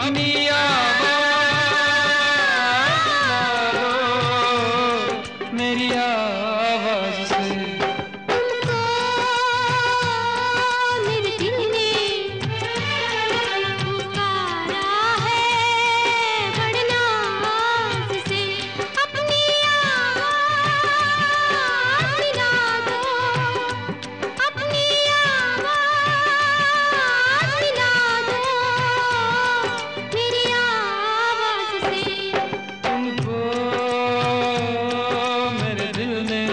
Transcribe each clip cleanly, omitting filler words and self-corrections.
अपनी आवाज़ लो मेरी आवाज़ से। तुमको मेरे दिल ने पुकारा है बड़े नाज से। अपनी आवाज़ मिला दो, अपनी आवाज़ मिला दो मेरी आवाज़ से। तुमको मेरे दिल ने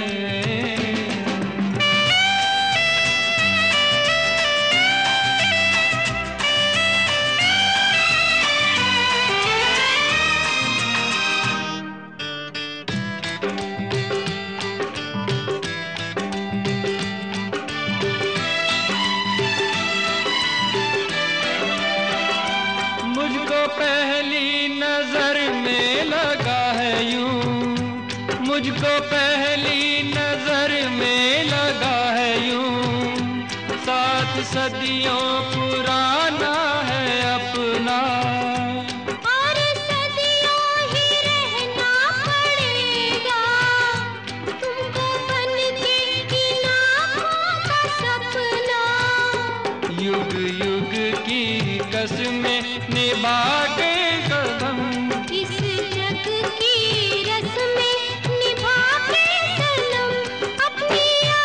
मुझको पहली नजर में लगा है यूं, मुझको पहली नजर में लगा है यूं। 7 सदियों पुराना है अपना, और सदियों ही रहना पड़ेगा तुमको बन के इन आँखों का सपना। युग युग की कसमें निभा के कदम, इस जग की रस्में निभा के सनम। अपनी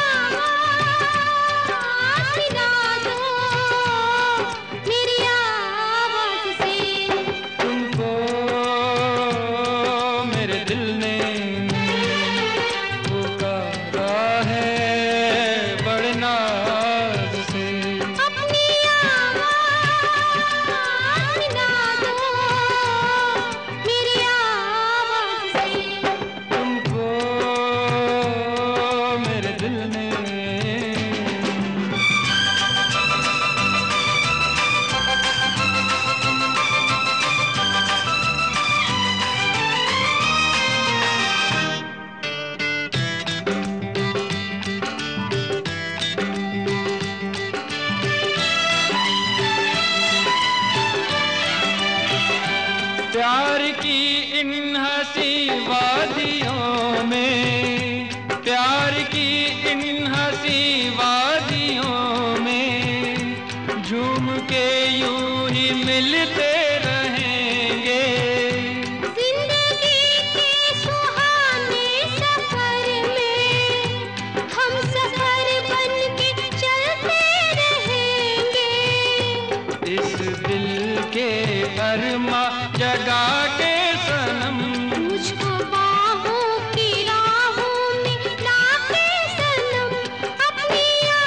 आवाज़ मिला दो मेरी आवाज़ से। तुमको मेरे दिल ने पुकारा है बड़े नाज से। अपनी आवाज़ मिला दो मेरी आवाज़ से। तुमको मेरे दिल ने प्यार की इन हंसी वादियों में, प्यार की इन हंसी वादियों में झूम के यूं ही मिलते रहेंगे। जिंदगी के सुहाने सफर में हम सफर बन के चलते रहेंगे। इस दिल के अरमा जगा के सनम, मुझको बाहों की राहों में लाके सनम। अपनी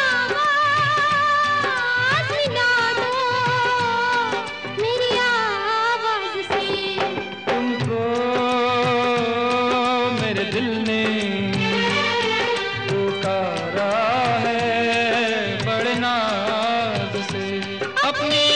आवाज़ मिला दो मेरी आवाज़ से। तुमको मेरे दिल ने पुकारा है बड़े नाज से। अपनी